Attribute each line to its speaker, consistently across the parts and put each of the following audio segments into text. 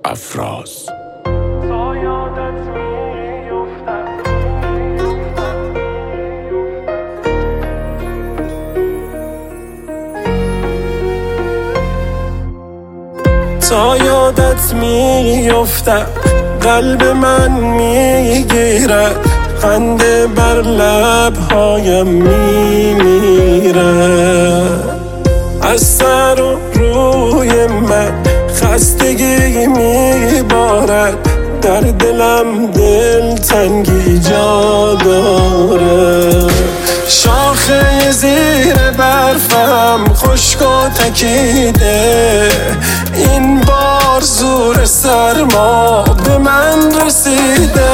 Speaker 1: افراز.
Speaker 2: تا یادت میفتم قلب من میگیرد، خنده بر لبهایم میمیرد. از سر و روی من خستگی میبارد، در دلم دلتنگی جا دارد. شاخه زیر برفم خشک و تکیده، این بار زور سرما به من رسیده.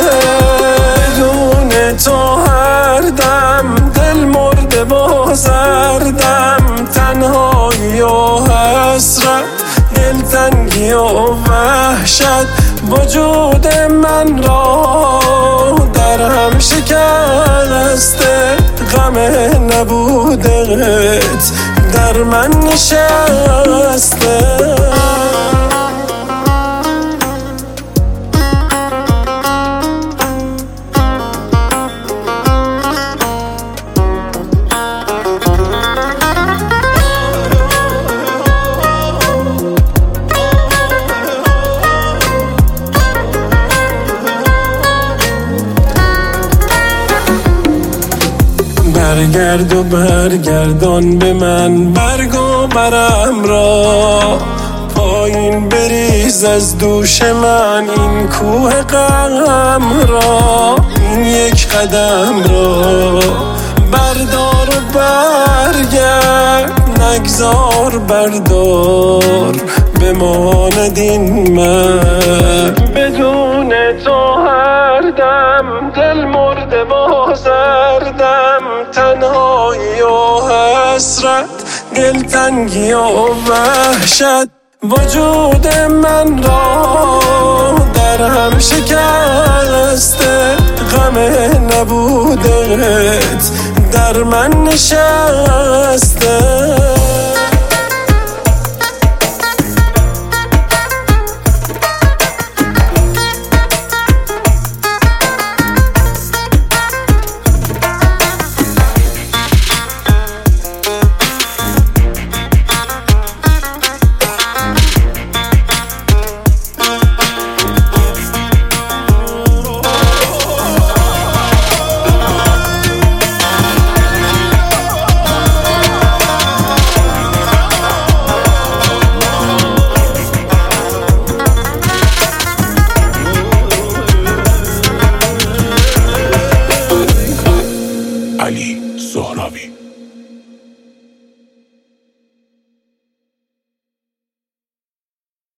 Speaker 2: بدون تو هر دم دل مرده و زردم، تنهایی و حسرت، دلتنگی و وحشت وجود من را در هم شکسته. غم نبودت در من نشسته. برگرد و برگردان به من برگ و برم را، پایین بریز از دوش من این کوه غم را. این یک قدم را بردار و برگرد، نگذار بردار بماند این من. بدون تو هر دم دل مرده و زردم، تنهایی و حسرت، دلتنگی و وحشت وجود من را در هم شکسته. غم نبودت در من نشسته.